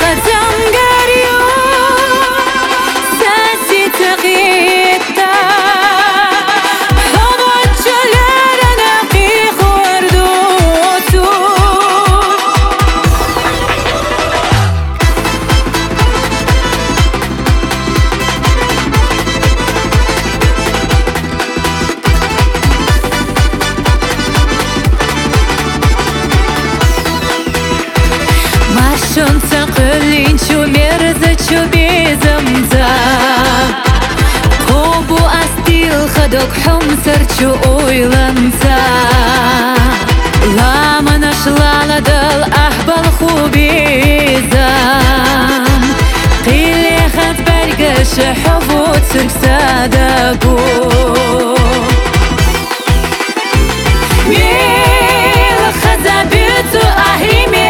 قدم گریو سنسی تقییتا هوا چلر نقی خوردو تو Marşın sakılın şu merze şu bezimza Kobu astil khadok humsar şu oylansa Lama nashlala dal ahbal khubizam Qili khat bargash huvut sirksada bu Mil khazabitu ahimi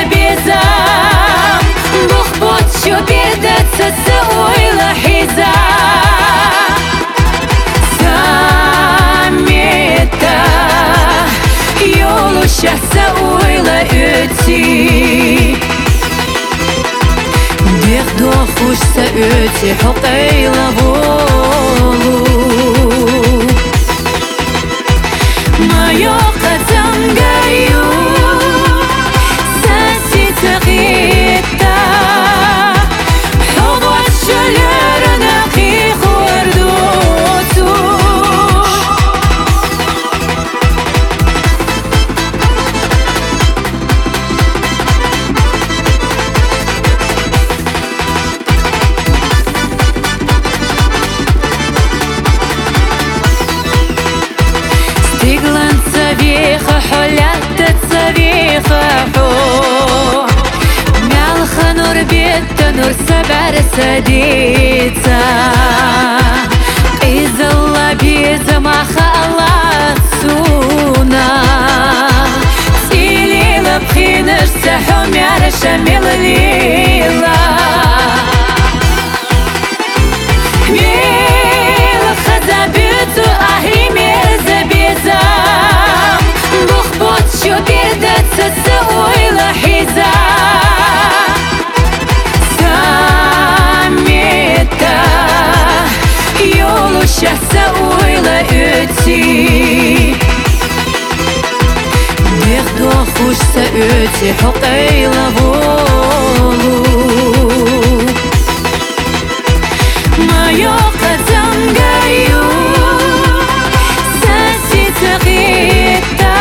شو بيدت تسوي لحيزة ساميتا يولو شاسوي لأتي بيخدو خوش سأتي حقي لبولو ما يقدم قريو ساسي تغيتا حلت الصريخة حو مال خنور بيت نور سبر سديتا إذا الله بيت ما خلت سونا سيلي لبخين ارسحو ميار شميل ليلا ميل خزابيتو أهي ميزة بيزا شو بيدت تسوي لحيزة ساميتا يولو شاسوي لأتي بيخدو خوش سأتي حقي لبولو ما يقدم قريو ساسي تغيتا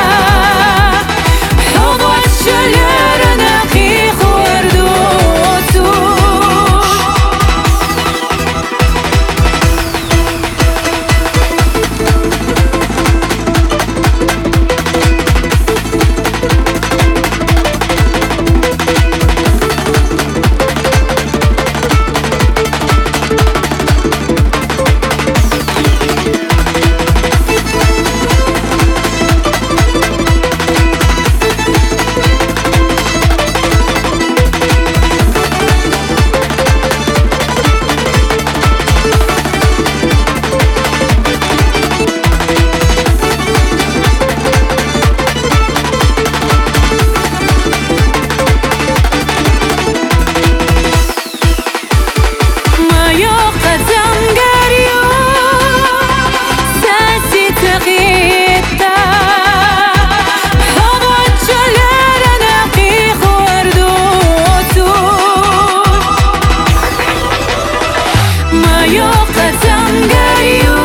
ما يقدم قريب